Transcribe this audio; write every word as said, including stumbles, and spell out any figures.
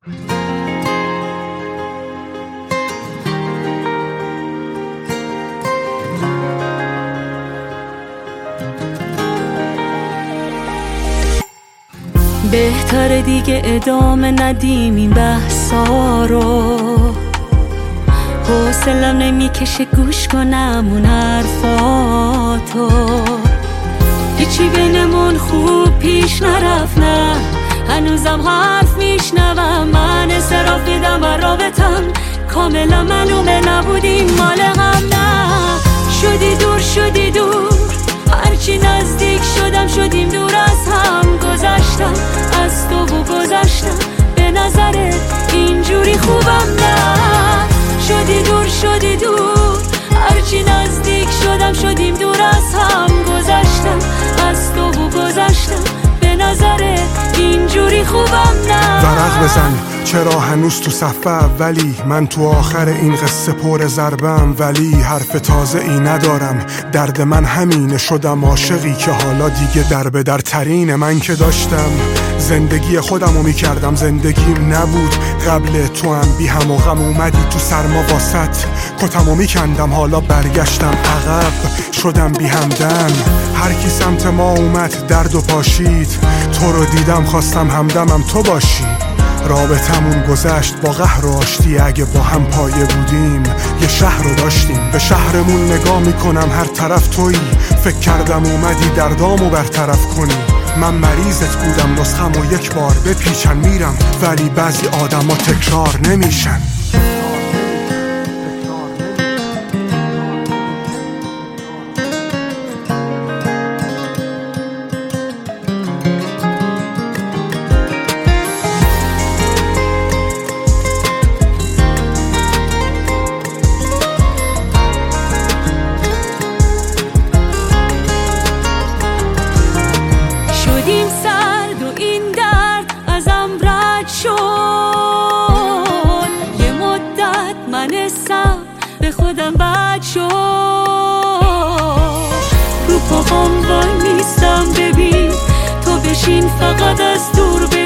بهتره دیگه ادامه ندیم این بحثا رو، حوصلم نمیکشه گوش کنم اون حرفاتو. هیچی بینمون خوب پیش نرفت، نه هنوزم حرف میشنوم. من انصراف دیدم و رابطم کاملا معلومه نبودیم مال هم. نه شدی دور شدی دور، هرچی نزدیک شدم شدیم دور از هم. گذشتم از تو و گذشتم به نظرت اینجوری خوبم. نه شدی دور شدی دور، هرچی نزدیک شدم شدیم دور از هم. گذشتم از تو و گذشتم به نظرت اینجوری خوبم. نه ورق بزن چرا هنوز تو صف اولی، من تو آخر این قصه پر ضربم ولی حرف تازه ای ندارم. درد من همینه، شدم عاشقی که حالا دیگه در به در ترینه. من که داشتم زندگی خودمو میکردم، زندگیم نبود قبل تو هم بی هم و غم. اومدی تو سرما واسط کتمو میکندم، حالا برگشتم عقب شدم بی همدم. هر کی سمت ما اومد درد و پاشید، تو رو دیدم خواستم همدمم تو باشی. رابطمون گذشت با قهر و آشتی، اگه با هم پایه بودیم یه شهر رو داشتیم. به شهرمون نگاه میکنم هر طرف تویی، فکر کردم اومدی دردامو برطرف کنی. من مریضت بودم نسخم و یک بار بپیچن میرم، ولی بعضی آدم ها تکرار نمیشن. شدیم سرد و این درد ازم رد شد. یه مدت من حسم به خودم بد شد. رو پاهم وای نیستم ببین تو بشین فقط از دور